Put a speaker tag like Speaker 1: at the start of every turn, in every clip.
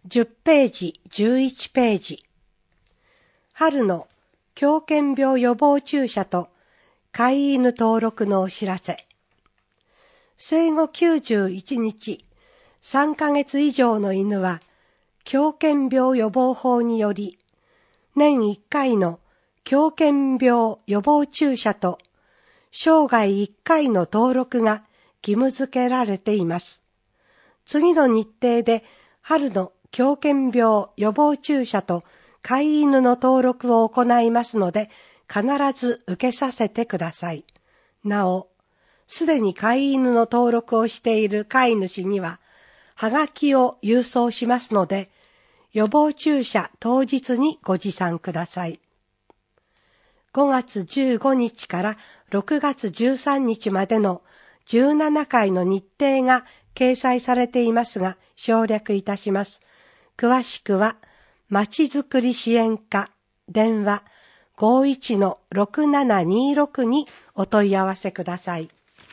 Speaker 1: 10ページ、11ページ。春の狂犬病予防注射と飼い犬登録のお知らせ。生後91日、3ヶ月以上の犬は、狂犬病予防法により、年1回の狂犬病予防注射と、生涯1回の登録が義務付けられています。次の日程で春の狂犬病予防注射と飼い犬の登録を行いますので、必ず受けさせてください。なお、すでに飼い犬の登録をしている飼い主には、はがきを郵送しますので、予防注射当日にご持参ください。5月15日から6月13日までの17回の日程が掲載されていますが、省略いたします。詳しくは、まちづくり支援課電話 51-6726 にお問い合わせください。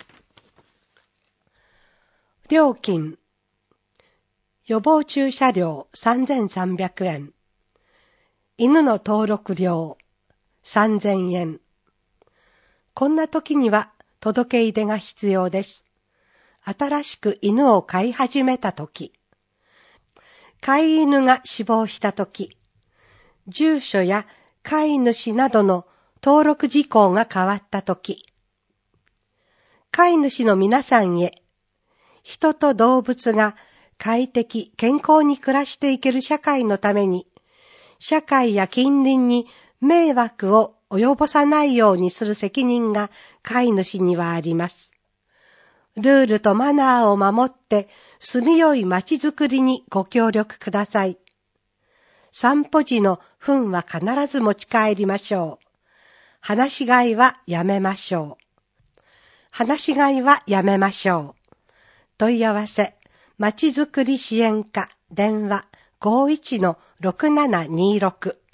Speaker 1: 料金。予防注射料3300円。犬の登録料3000円。こんな時には届け出が必要です。新しく犬を飼い始めた時、飼い犬が死亡した時、住所や飼い主などの登録事項が変わった時、飼い主の皆さんへ、人と動物が快適、健康に暮らしていける社会のために、社会や近隣に迷惑を及ぼさないようにする責任が飼い主にはあります。ルールとマナーを守って住みよい街づくりにご協力ください。散歩時の糞は必ず持ち帰りましょう。放し飼いはやめましょう。放し飼いはやめましょう。問い合わせ、まちづくり支援課電話 51-6726